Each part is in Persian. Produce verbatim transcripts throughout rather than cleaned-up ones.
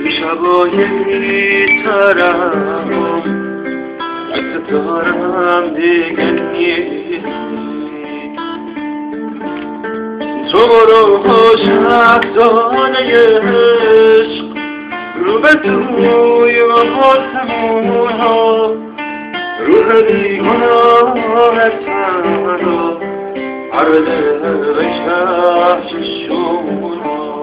شبای بی‌طرف عکس دارم دیگه نیست. تو برو شهزاده عشق رو به توی آسمون ها، روح بیگناهت رو عرضه به کفششون ها.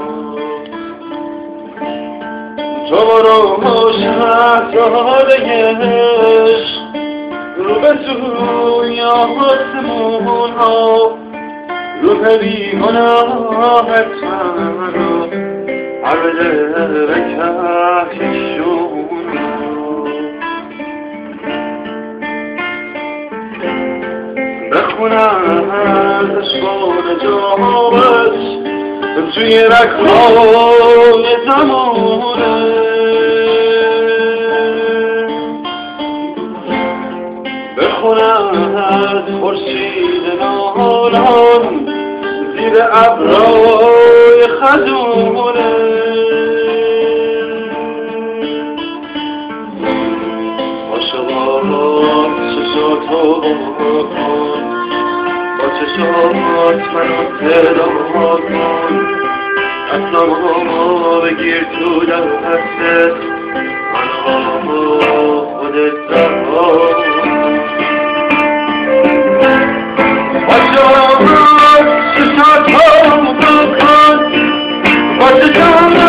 تو برو شهزاده عشق رو به توی آسمون ها، روح بیگناهت رو عرضه به کفششون ها. بخونم از اشبان جامش توی رکهای زمانه، بخونم از خورشید نالان زیر ابرهای خزونه. عاشقان چشاتو کن، با چشات منو صدا کن، دستامو بگیر تو دستت، منو خودت رها کن. عاشقان چشاتو کن، با چشات